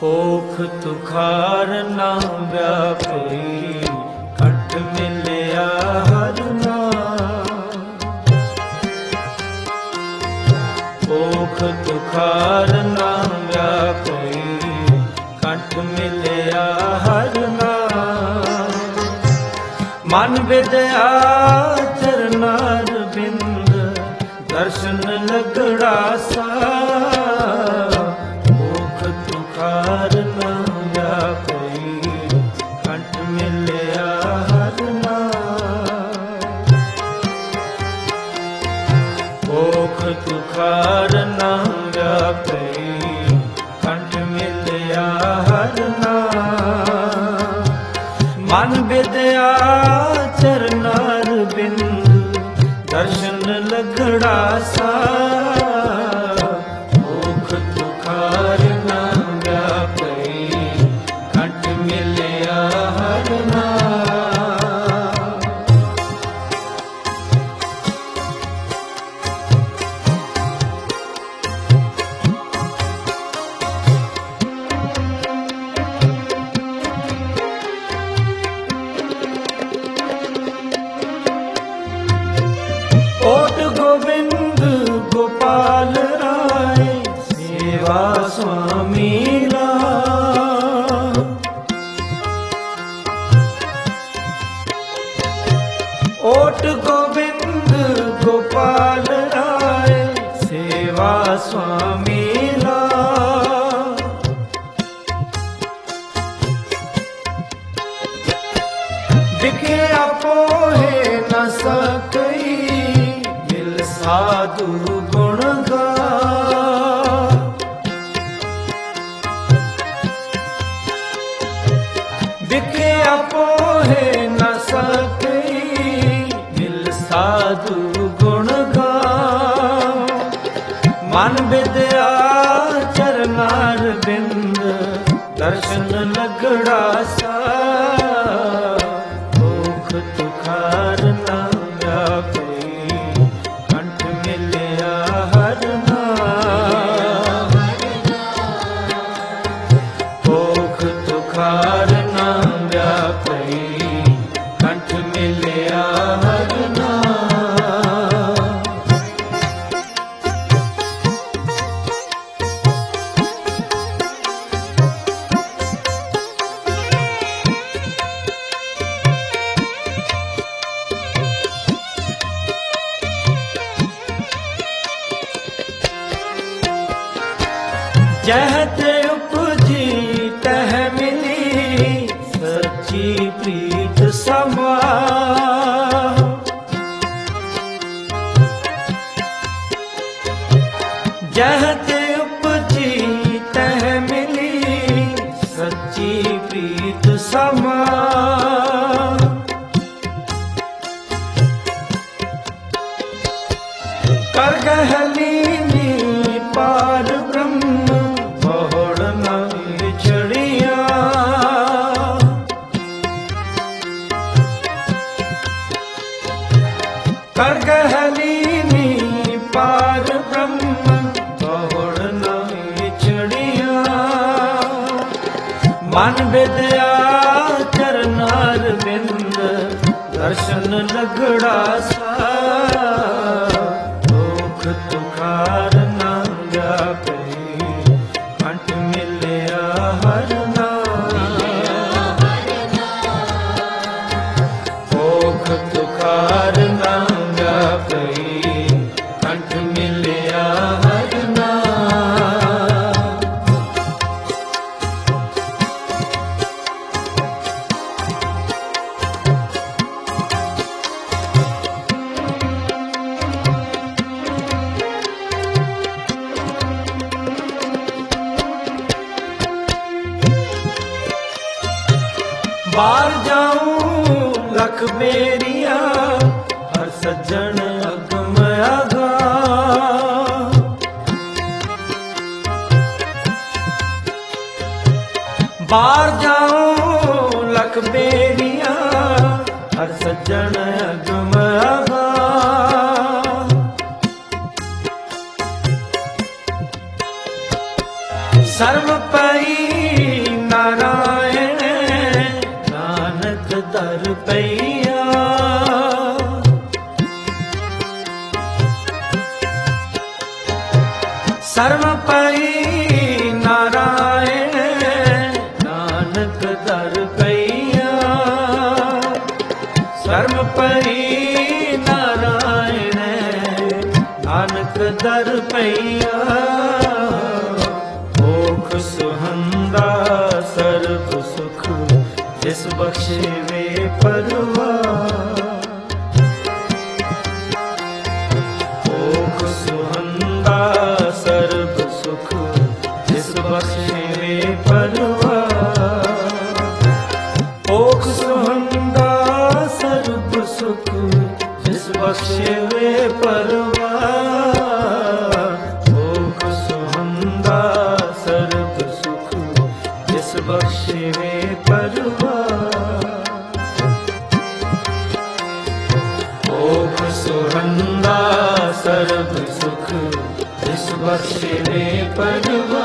ਹੋਖ ਤੁਖਾਰ ਨਾ ਵਿਆਪਈ, ਘਟ ਮਿਲਿਆ ਹਰ ਨਾਮ। ਹੋਖ ਤੁਖਾਰ ਨਾ ਵਿਆਪਈ, ਘਟ ਮਿਲਿਆ ਹਰ ਨਾਮ। ਮਨ ਵਿਦਿਆ ਚਰਨਾਰ ਬਿੰਦ, ਦਰਸ਼ਨ ਲਗੜਾ ਸਾ। ਤੁਖਾਰ ਨਾ ਵਿਆਪਈ, ਘਟ ਮਿਲਿਆ ਹਰ ਨਾਮ। ਹੋਖ ਤੁਖਾਰ ਨਾ ਵਿਆਪਈ, ਘਟ ਮਿਲਿਆ ਹਰ ਨਾਮ। ਮਨ ਵਿਦਿਆ ਚਰਨਾਰ ਬਿੰਦ, ਦਰਸ਼ਨ ਲਗੜਾ ਸਾ। ਹੋਖ ਤੁਖਾਰ ਨਾ ਵਿਆਪਈ, ਘਟ ਮਿਲਿਆ ਹਰ ਨਾਮ। ਓਟ ਗੋਬਿੰਦ ਗੋਪਾਲ ਰਾਏ, ਸੇਵਾ ਸੁਆਮੀ ਲਾ। ਓਟ ਗੋਬਿੰਦ ਗੋਪਾਲ ਰਾਏ, ਸੇਵਾ ਸੁਆਮੀ ਲਾ। ਵਿਖਿਆ ਪੋਹੇ ਨ ਸਕਈ, ਮਿਲ ਸਾਧੂ ਗੁਣ ਗਾ। ਵਿਖਿਆ ਪੋਹੇ ਨ ਸਕਈ, ਮਿਲ ਸਾਧੂ ਗੁਣ ਗਾ। ਮਨ ਵਿਦਿਆ ਚਰਨਾਰ ਬਿੰਦ, ਦਰਸ਼ਨ ਲਗੜਾ ਸਾ। ਹੋਖ ਤੁਖਾਰ ਨਾ ਵਿਆਪਈ, ਘਟ ਮਿਲਿਆ ਹਰ ਨਾਮ। ਹੋਖ ਤੁਖਾਰ ਨਾ ਵਿਆਪਈ, ਘਟ ਮਿਲਿਆ ਹਰ ਨਾਮ। ਜਹ ਤੇ ਉਪਜੀ ਤਹ ਮਿਲੀ, ਸੱਚੀ ਪ੍ਰੀਤ ਸਮਾ। ਜਹ ਤੇ ਉਪਜੀ ਤਹ ਮਿਲੀ, ਸੱਚੀ ਪ੍ਰੀਤ ਸਮਾ। ਕਰ ਗਹਿ ਲੀਨੀ ਪਾਰ ਬ੍ਰਹਮ, ਬਹੁੜ ਨਾ ਵਿਛੜਿਆ। ਕਰ ਗਹਿ ਲੀਨੀ ਪਾਰ ਬ੍ਰਹਮ, ਬਹੁੜ ਨਾ ਵਿਛੜਿਆ। ਮਨ ਵਿਦਿਆ ਚਰਨਾਰ ਬਿੰਦ, ਦਰਸ਼ਨ ਲਗੜਾ ਸਾ। ਹੋਖ ਤੁਖਾਰ ਨਾ ਵਿਆਪਈ, ਘਟ ਮਿਲਿਆ ਹਰ ਨਾਮ। ਹੋਖ ਤੁਖਾਰ ਨਾ ਵਿਆਪਈ, ਘਟ ਮਿਲਿਆ ਹਰ ਨਾਮ। ਬਾਹਰ ਜਾਊਂ ਲਖ ਬੇਰੀਆਂ, ਹਰ ਸੱਜਣ ਅਗਮ ਆਗਾ। ਬਾਹਰ ਜਾਊਂ ਲਖ ਬੇਰੀਆਂ, ਹਰ ਸੱਜਣ ਅਗਮ ਆਗਾ। ਸਰਬ ਪਈ ਨਾਰਾਇਣ ਨਾਨਕ ਦਰ ਪਈਆ। ਸਰਬ ਪਈ ਨਾਰਾਇਣ ਨਾਨਕ ਦਰ ਪਈਆ। ਸਰਬ ਪਈ ਨਾਰਾਇਣ ਨਾਨਕ ਦਰ ਪਈਆ। ਓਖ ਸੁਹੰਦਾ ਸਰਬ ਸੁਖ ਜਿਸ ਬਖਸ਼ੇ ਵੇ ਪਰਵਾਰ। ਓਖ ਸੁਹੰਦਾ ਸਰਬ ਸੁਖ ਜਿਸ ਬਖਸ਼ੇ ਵੇ ਪਰਵਾਰ। ਓਖ ਸੁਹੰਦਾ ਸਰਬ ਸੁਖ ਜਿਸ ਬਖਸ਼ੇ ਵੇ ਪਰਵਾਰ। ਓਖ ਸੁਹੰਦਾ ਸਰਬ ਸੁਖ ਜਿਸ ਬਖਸ਼ੇ ਵੇ ਪਰਵਾਰ। ਓਖ ਸੁਹੰਦਾ ਸਰਬ ਸੁਖ ਜਿਸ ਬਖਸ਼ੇ ਵੇ ਪਰਵਾਰ।